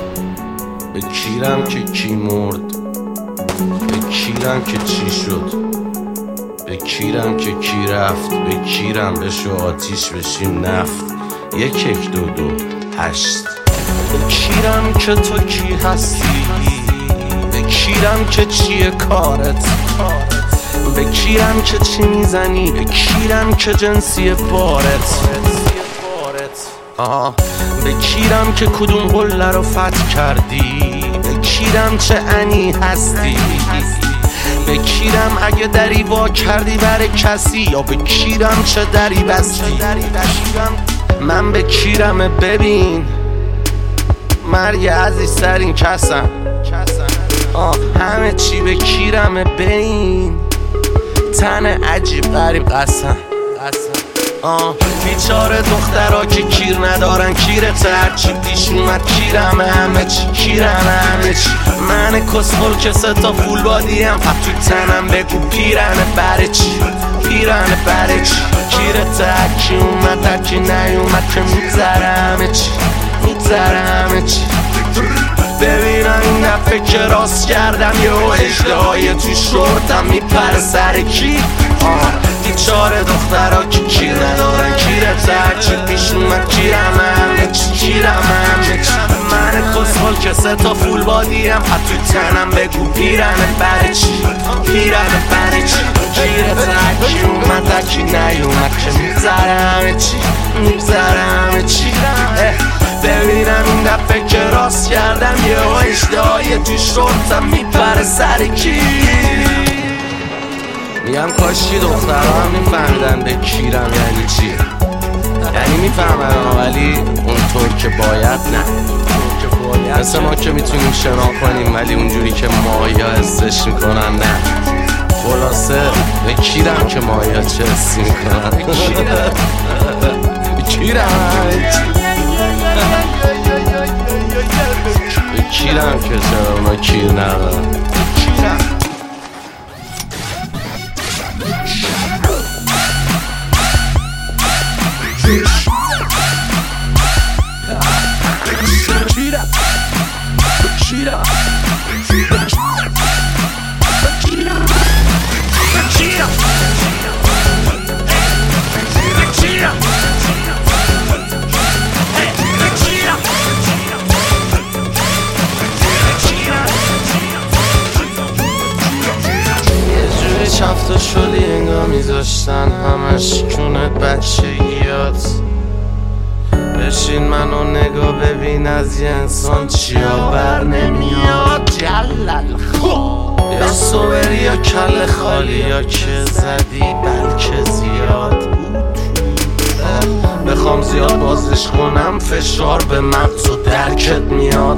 بکیرم که کی مرد، بکیرم که چی شد، بکیرم که کی رفت، بکیرم بشو آتیش بشیم نفت. 1 1 2 2 8. بکیرم که تو کی هستی، بکیرم که چیه کارت، بکیرم که چی میزنی، بکیرم که جنسی بارت، بکیرم که کدوم قله رو فتح کردی، بکیرم چه انی هستی، بکیرم اگه دری وا کردی برای کسی، یا بکیرم چه دری بستی. من بکیرم ببین مرگ عزیزترین کسم، همه چی بکیرم بین تن عجیب غریب قسم. بیچاره دخترها که کیر ندارن، کیرت هرچی پیش اومد کیرم، همه چی کیرم، همه چی. من کسخل که 3 تا فول بادیم تو تنم، بگو پیرنه بره چی، پیرنه بره چی. کیرت هرکی اومد هرکی نیومد که میگذره همه چی، میگذره همه چی. ببینم این دفعه که راست کردم یه اجدهای تو شورتم میپره سر کی. بیچاره دخترها که کیر ندارن، کیرت هرچی پیش اومد کیرم، همه چی کیرم، همه چی. من کسخل که 3 تا فول بادیم تو تنم، بگو پیرنه بره چی، پیرنه بره چی. کیرت هرکی اومد هرکی نیومد که میگذره همه چی، میگذره همه چی. ببینم این دفعه که راست کردم یه اشتهای تو شورتم میپره سر کی. میگم کاشی دخترها هم میفهمیدن بکیرم یعنی چی، یعنی میفهمن ولی اونطور که باید نه. مثل ما که میتونیم شنا کنیم ولی اونجوری که ماهی ها حسش میکنن نه. خلاصه بکیرم که ماهی ها چه حسی میکنن، بکیرم بکیرم که چرا اونا کیر ندارن. هفته شدی انگاه میذاشتن همش کونت بچگیات. بشین منو نگاه ببین از یه انسان چیا بر نمیاد. جلل یا صبری یا کل خالی یا که زدی بلکه زیاد. بخوام زیاد بازش کنم فشار به مغز و درکت میاد.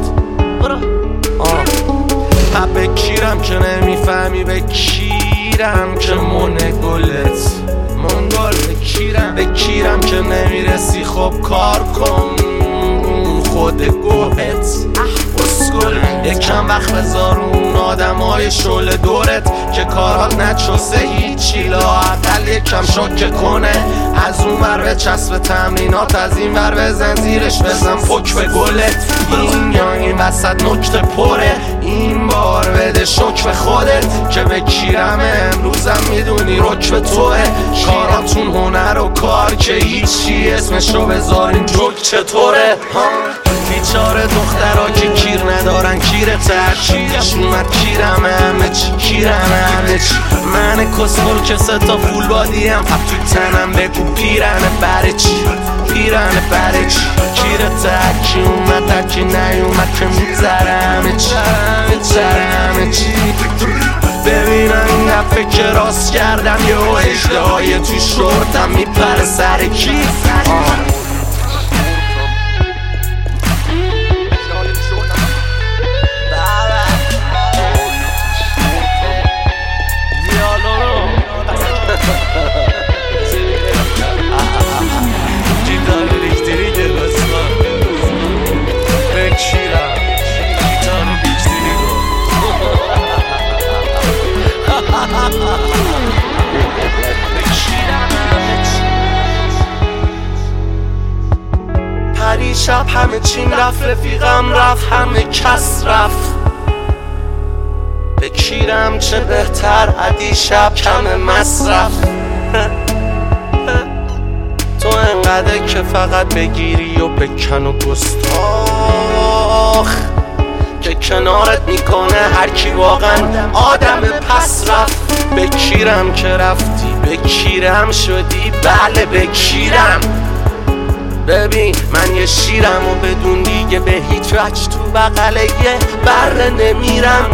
بکیرم که نمیفهمی، بکیرم که مونه گلت منگل، بکیرم که نمیرسی خب کار کن خود گوهت اسکل. یکم وقت بذار اون آدم های شل دورت که کارات نچوسه هیچی، لااقل یکم شوکه کنه. از اون ور به چسب تمرینات، از این ور بزن زیرش بزن پک به گلت. این یا این وسط نکته پره، این بار بده شک به خودت که بکیرم امروزم میدونی رک به توه. کاراتون هنر و کار که هیچی اسمشو بذارین جوک چطوره. بیچاره دخترها که کیر ندارن، کیرت هرچی پیش اومد کیرم، همه چی کیرم، همه چی. من کسخل که 3 تا فول بادیم تو تنم، بگو پیرنه بره چی، پیرنه بره چی. کیرت هرکی اومد هرکی نیومد که میگذره همه چی، میگذره همه چی. ببینم این دفعه که راست کردم یه اجدهای تو شورتم میپره سر کی. همه چیم رفت، رفیقم رفت، همه کس رفت. بکیرم چه بهتر، عدی شب کم مصرف. تو انقدر که فقط بگیری و بکن و گستاخ که کنارت میکنه هر کی واقعا آدم پس رفت. بکیرم که رفتی، بکیرم شدی، بله بکیرم. ببین من یه شیرم و بدون دیگه به هیچ وجه تو بغل یه بره نمیرم.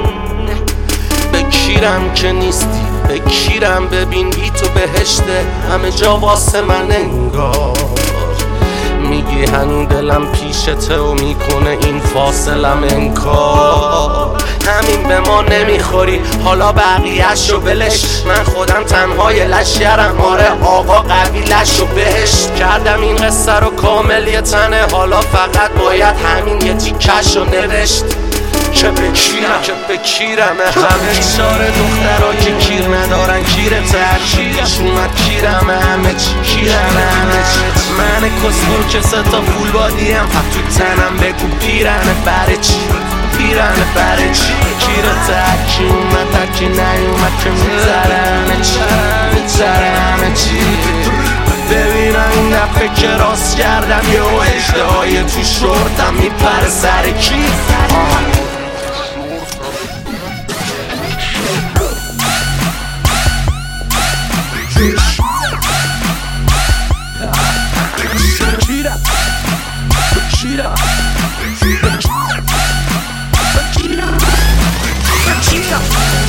بکیرم که نیستی، بکیرم ببین بی تو بهشته همه جا واسه من انگار. میگی هنو دلم پیشته و میکنه این فاصلم انکار. همین به ما نمیخوری حالا بقیه‌ش رو بلش. من خودم تنهای لشگرم، آره آقا قبیلش رو بهشت کردم. این قصه رو کامل یه تنه، حالا فقط باید همین یه تیکش رو نوشت که بکیرم، که بکیرم. همه چاره دخترها که کیر ندارن کیره تر، کیرش اومد کیرم، همه چی کیرم، همه چی. من کسمون که ستا فول بادیم تو تنم، بگو پیرنه بره چی، پیرنه بره چی. کیره تر کی اومد تر کی نیومد که میذاره همه چی، میذاره همه چی. ببینم این دفعه که راست کردم یه اجدهای تو شورتم میپره سر کی. Cheetah.